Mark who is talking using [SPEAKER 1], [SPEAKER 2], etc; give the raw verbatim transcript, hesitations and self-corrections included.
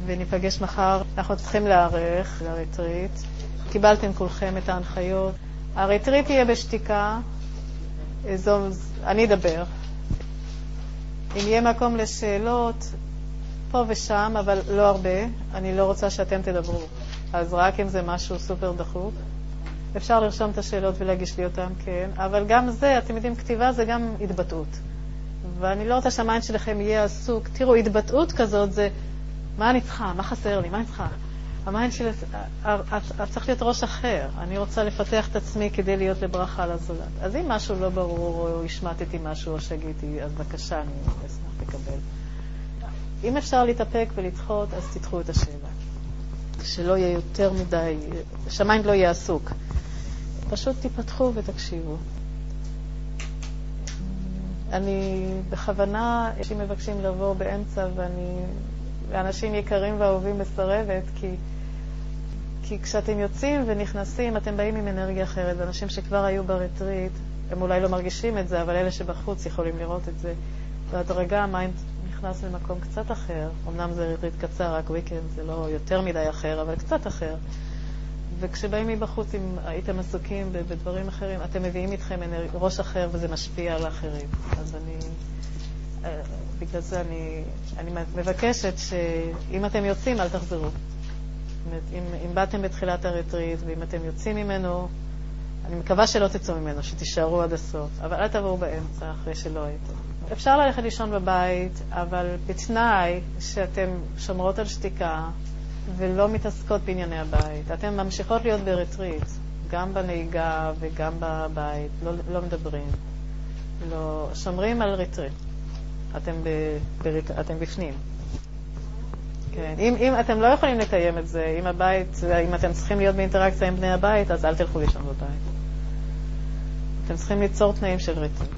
[SPEAKER 1] וניפגש מחר. אנחנו צריכים להיערך לריטריט. קיבלתם כולכם את ההנחיות. הריטריט יהיה בשתיקה. זו, אני אדבר. אם יהיה מקום לשאלות, פה ושם, אבל לא הרבה. אני לא רוצה שאתם תדברו. אז רק אם זה משהו סופר דחוק. אפשר לרשום את השאלות ולהגיש לי אותם, כן. אבל גם זה, אתם יודעים, כתיבה זה גם התבטאות. ואני לא רוצה שהמיינד שלכם יהיה עסוק. תראו, התבטאות כזאת זה, מה אני צריכה? מה חסר לי? מה אני צריכה? המיינד שלי, צריך להיות ראש אחר. אני רוצה לפתח את עצמי כדי להיות לברכה לזולת. אז אם משהו לא ברור, או השמטתי משהו, או שגיתי, אז בבקשה, אני אשמח לקבל. אם אפשר להתאפק ולדחות, אז תדחו את השאלה. שלא יהיה יותר מדי, שהמיינד לא יהיה עסוק. פשוט תיפתחו ותקשיבו. אני בכוונה, יש לי מבקשים לבוא באמצע, ואני, לאנשים יקרים ואהובים מסרבת, כי, כי כשאתם יוצאים ונכנסים, אתם באים עם אנרגיה אחרת, ואנשים שכבר היו בריטריט, הם אולי לא מרגישים את זה, אבל אלה שבחוץ יכולים לראות את זה. בהדרגה המיינד נכנס למקום קצת אחר. אמנם זה ריטריט קצר, רק וויקנד, זה לא יותר מדי אחר, אבל קצת אחר. וכשבאים מבחוץ, אם הייתם עסוקים בדברים אחרים, אתם מביאים איתכם ראש אחר וזה משפיע על האחרים. אז אני, בגלל זה אני, אני מבקשת שאם אתם יוצאים, אל תחזרו. אם, אם באתם בתחילת הריטריט ואם אתם יוצאים ממנו, אני מקווה שלא תצאו ממנו, שתישארו עד הסוף. אבל אל תבואו באמצע אחרי שלא הייתם. אפשר ללכת לישון בבית, אבל בתנאי שאתם שומרות על שתיקה, ולא מתעסקות בענייני הבית. אתן ממשיכות להיות בריטריט, גם בנהיגה וגם בבית, לא, לא מדברים. לא, שומרים על ריטריט. אתם, ב, בריט, אתם בפנים. כן. אם, אם אתם לא יכולים לקיים את זה, אם הבית, אם אתם צריכים להיות באינטראקציה עם בני הבית, אז אל תלכו לישון בבית. אתם צריכים ליצור תנאים של ריטריט.